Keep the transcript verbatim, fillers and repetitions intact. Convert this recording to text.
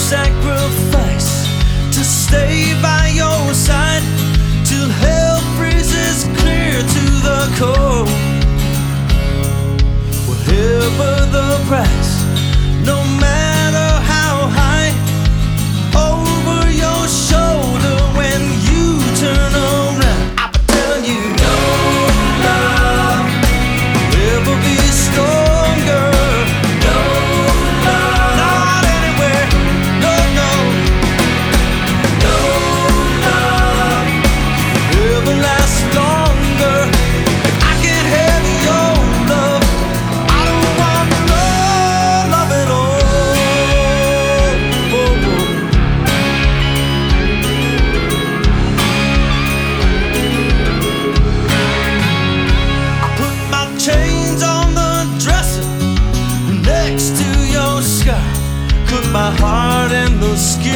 sacrifice to stay by your side till hell freezes clear to the core. Whatever the price, no matter how high, over your shoulder when you turn around, I'll be telling you, no love will ever be stronger. No love, not anywhere. No, no, no love will ever last longer. If I can't have your love, I don't want no love at all. Oh, oh. I put my chains on the dresser next to your sky, put my heart in the skin